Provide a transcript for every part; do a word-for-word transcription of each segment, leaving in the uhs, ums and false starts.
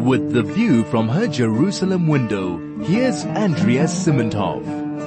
With the view from her Jerusalem window, here's Andrea Simantov.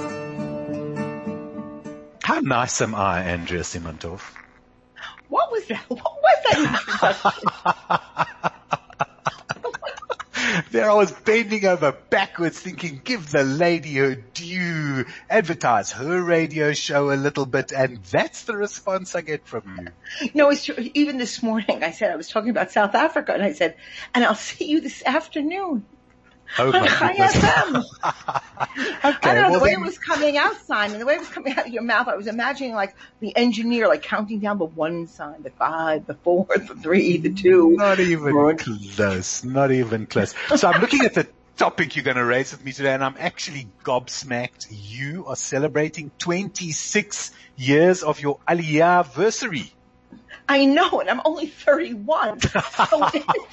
How nice am I, Andrea Simantov? What was that? What was that? There I was bending over backwards thinking, give the lady her due, advertise her radio show a little bit, and that's the response I get from you. No, it's true. Even this morning I said, I was talking about South Africa, and I said, and I'll see you this afternoon. Oh my Chai goodness. F M. Okay, I don't know, well the way then- it was coming out, Simon, the way it was coming out of your mouth, I was imagining like the engineer, like counting down the one sign, the five, the four, the three, the two. Not even Right. close. Not even close. So I'm looking at the topic you're going to raise with me today, and I'm actually gobsmacked. You are celebrating twenty-six years of your Aliyah-versary. I know, and I'm only thirty-one. So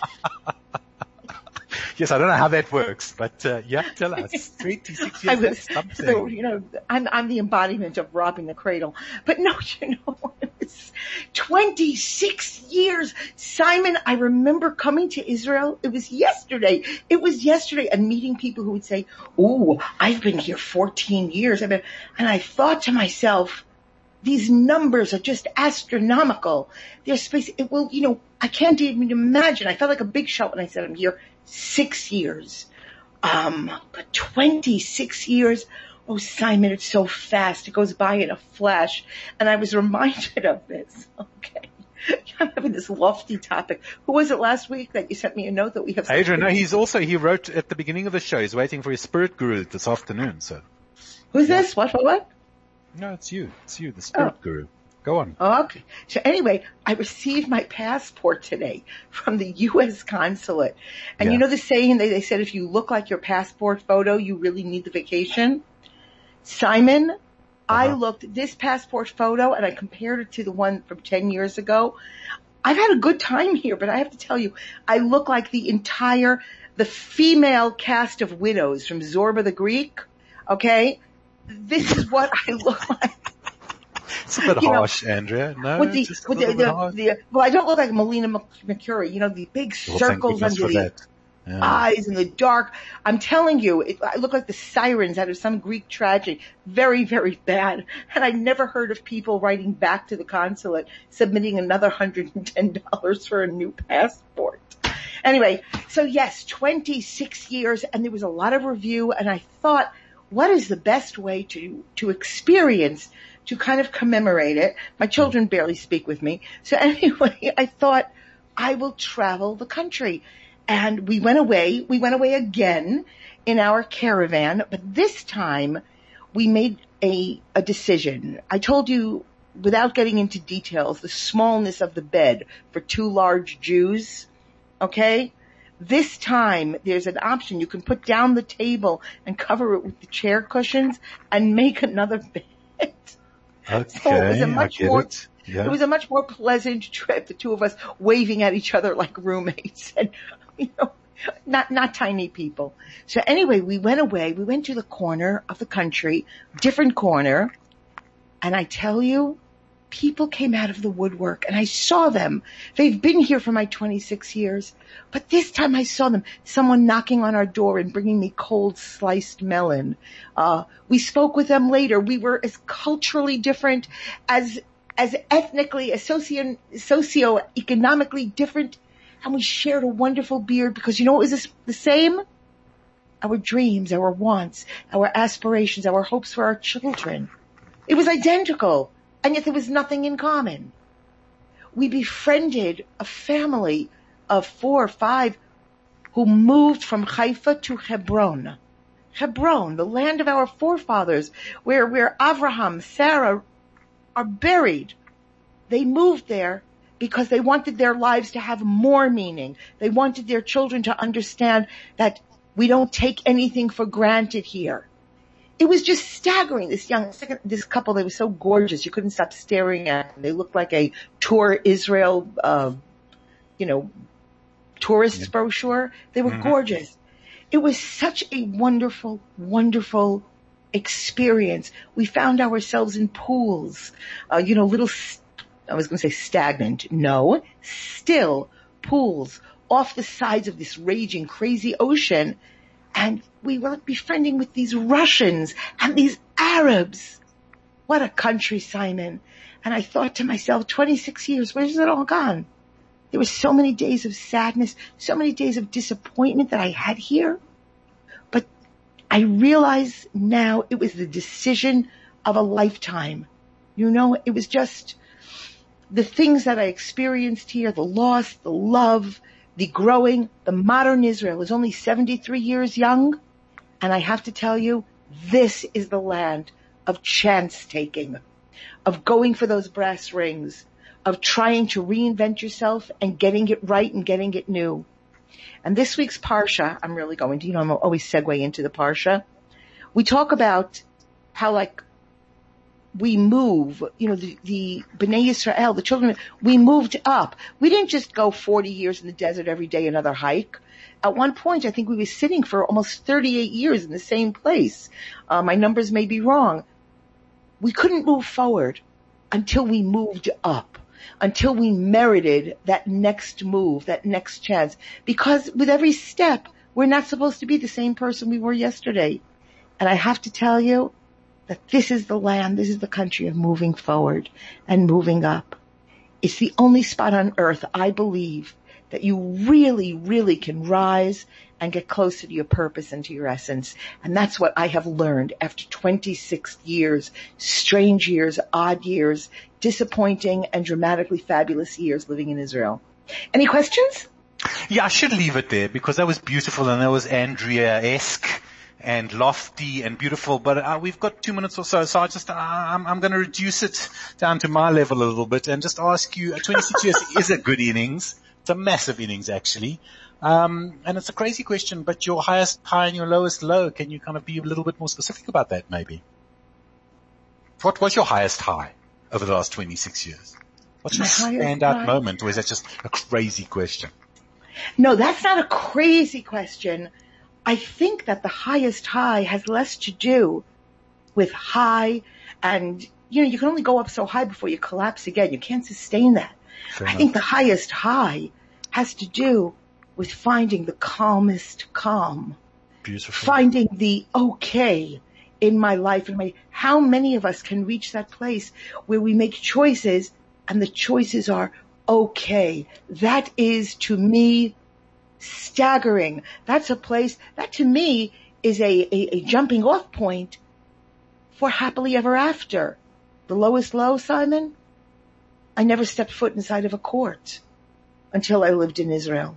Yes, I don't know how that works, but uh, yeah, tell us. twenty-six I years, was, that's something. so, you know, I'm, I'm the embodiment of robbing the cradle. But no, you know, it's twenty-six years. Simon, I remember coming to Israel. It was yesterday. It was yesterday and meeting people who would say, ooh, I've been here fourteen years. I've been, and I thought to myself, these numbers are just astronomical. There's space. It will, you know, I can't even imagine. I felt like a big shot when I said I'm here six years. Um, but twenty-six years. Oh, Simon, it's so fast. It goes by in a flash. And I was reminded of this. Okay. I'm having this lofty topic. Who was it last week that you sent me a note that we have? Adrian, no, he's also, he wrote at the beginning of the show, he's waiting for his spirit guru this afternoon, so. Who's this? What, what, what? No, it's you. It's you, the spirit Oh. guru. Go on. Okay. So anyway, I received my passport today from the U S consulate. And Yeah. you know the saying, they, they said if you look like your passport photo, you really need the vacation? Simon, uh-huh. I looked this passport photo and I compared it to the one from ten years ago. I've had a good time here, but I have to tell you, I look like the entire, the female cast of Widows from Zorba the Greek. Okay. This is what I look like. It's a bit You know, harsh, Andrea. No, With the, just a with little the, bit the, harsh. the, well, I don't look like Melina Mc- Mercury, you know, the big Well, thank circles goodness under for the that. Yeah. eyes in the dark. I'm telling you, it, I look like the sirens out of some Greek tragedy. Very, very bad. And I never heard of people writing back to the consulate, submitting another one hundred ten dollars for a new passport. Anyway, so yes, twenty-six years, and there was a lot of review, and I thought, what is the best way to, to experience, to kind of commemorate it? My children barely speak with me. So anyway, I thought I will travel the country. And we went away, we went away again in our caravan, but this time we made a, a decision. I told you, without getting into details, the smallness of the bed for two large Jews. Okay? This time, there's an option. You can put down the table and cover it with the chair cushions and make another bed. Okay, So it was a much I get more, it. Yeah. it was a much more pleasant trip. The two of us waving at each other like roommates and, you know, not, not tiny people. So anyway, we went away. We went to the corner of the country, different corner. And I tell you, people came out of the woodwork and I saw them. They've been here for my twenty-six years, but this time I saw them. Someone knocking on our door and bringing me cold sliced melon. Uh, we spoke with them later. We were as culturally different, as, as ethnically, as socio, socio-economically different. And we shared a wonderful beer because you know what was the same? Our dreams, our wants, our aspirations, our hopes for our children. It was identical. And yet there was nothing in common. We befriended a family of four or five who moved from Haifa to Hebron. Hebron, the land of our forefathers, where, where Abraham, Sarah are buried. They moved there because they wanted their lives to have more meaning. They wanted their children to understand that we don't take anything for granted here. It was just staggering. This young, this couple, they were so gorgeous. You couldn't stop staring at them. They looked like a tour Israel, uh, you know, tourist yeah. brochure. They were mm-hmm. gorgeous. It was such a wonderful, wonderful experience. We found ourselves in pools, uh, you know, little, I was going to say stagnant. No, still pools off the sides of this raging, crazy ocean. And we were befriending with these Russians and these Arabs. What a country, Simon. And I thought to myself, twenty-six years, where's it all gone? There were so many days of sadness, so many days of disappointment that I had here. But I realize now it was the decision of a lifetime. You know, it was just the things that I experienced here, the loss, the love, the growing. The modern Israel is only seventy-three years young. And I have to tell you, this is the land of chance taking, of going for those brass rings, of trying to reinvent yourself and getting it right and getting it new. And this week's Parsha, I'm really going to, you know, I'm always segue into the Parsha. We talk about how, like, we move, you know, the, the Bnei Yisrael, the children, we moved up. We didn't just go forty years in the desert every day, another hike. At one point, I think we were sitting for almost thirty-eight years in the same place. Uh, my numbers may be wrong. We couldn't move forward until we moved up, until we merited that next move, that next chance. Because with every step, we're not supposed to be the same person we were yesterday. And I have to tell you that this is the land, this is the country of moving forward and moving up. It's the only spot on earth, I believe, that you really, really can rise and get closer to your purpose and to your essence. And that's what I have learned after twenty-six years, strange years, odd years, disappointing and dramatically fabulous years living in Israel. Any questions? Yeah, I should leave it there because that was beautiful and that was Andrea-esque and lofty and beautiful. But uh, we've got two minutes or so, so I just uh, I'm, I'm going to reduce it down to my level a little bit and just ask you: twenty-six years is a good innings. It's a massive innings, actually. Um, and it's a crazy question, but your highest high and your lowest low, can you kind of be a little bit more specific about that, maybe? What was your highest high over the last twenty-six years? What's your standout moment, or is that just a crazy question? No, that's not a crazy question. I think that the highest high has less to do with high and, you know, you can only go up so high before you collapse again. You can't sustain that. Fair I enough. think the highest high has to do with finding the calmest calm. Beautiful. Finding the okay in my life. And my, how many of us can reach that place where we make choices and the choices are okay? That is, to me, staggering. That's a place, that to me is a, a, a jumping off point for happily ever after. The lowest low, Simon? I never stepped foot inside of a court until I lived in Israel.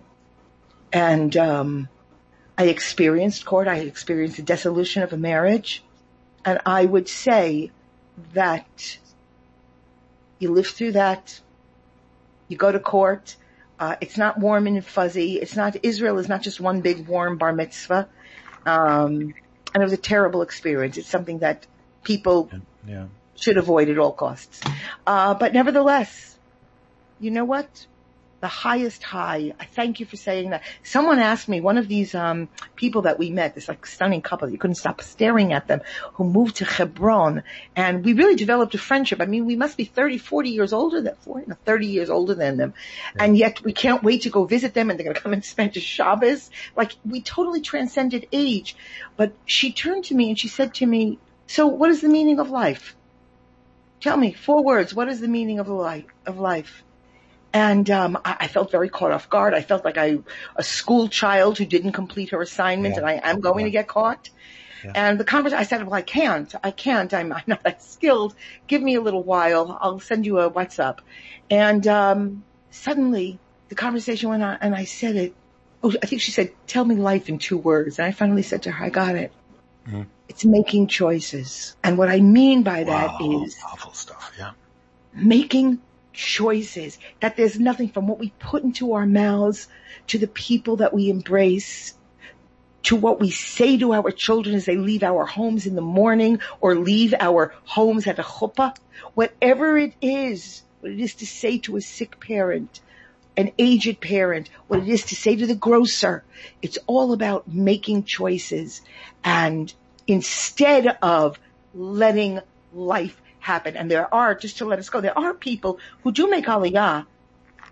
And um I experienced court. I experienced the dissolution of a marriage. And I would say that you live through that. You go to court. Uh, it's not warm and fuzzy. It's not, Israel is not just one big warm bar mitzvah. Um, and it was a terrible experience. It's something that people Yeah. should avoid at all costs. Uh, but nevertheless, you know what? The highest high. I thank you for saying that. Someone asked me, one of these um people that we met, this like stunning couple, you couldn't stop staring at them, who moved to Hebron, and we really developed a friendship. I mean, we must be thirty, forty years older than, forty, no, thirty years older than them. Yeah. And yet we can't wait to go visit them, and they're going to come and spend a Shabbos. Like, we totally transcended age. But she turned to me and she said to me, so what is the meaning of life? Tell me, four words. What is the meaning of life? Of life? And um I, I felt very caught off guard. I felt like I, a school child who didn't complete her assignment, yeah. and I am going yeah. to get caught. Yeah. And the conversation, I said, well, I can't. I can't. I'm, I'm not that skilled. Give me a little while. I'll send you a WhatsApp. And um suddenly the conversation went on, and I said it. Oh, I think she said, tell me life in two words. And I finally said to her, I got it. Mm-hmm. It's making choices. And what I mean by that wow, is powerful stuff, yeah. Making choices. That there's nothing from what we put into our mouths to the people that we embrace, to what we say to our children as they leave our homes in the morning or leave our homes at a chuppah. Whatever it is, what it is to say to a sick parent, an aged parent, what it is to say to the grocer. It's all about making choices, and instead of letting life happen. And there are, just to let us go, there are people who do make aliyah,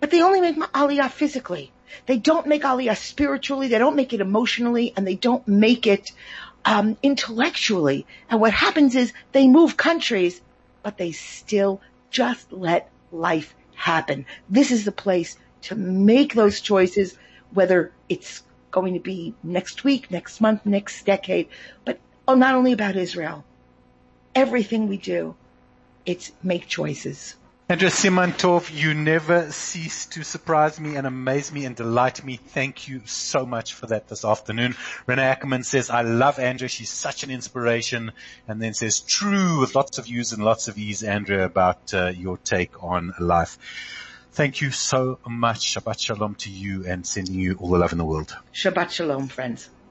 but they only make Aliyah physically. They don't make Aliyah spiritually. They don't make it emotionally, and they don't make it um, intellectually. And what happens is they move countries, but they still just let life happen. This is the place to make those choices, whether it's going to be next week, next month, next decade, but oh, not only about Israel. Everything we do, it's make choices. Andrea Simantov, you never cease to surprise me and amaze me and delight me. Thank you so much for that this afternoon. Renee Ackerman says, I love Andrea. She's such an inspiration. And then says, true, with lots of U's and lots of E's, Andrea, about uh, your take on life. Thank you so much. Shabbat Shalom to you and sending you all the love in the world. Shabbat Shalom, friends.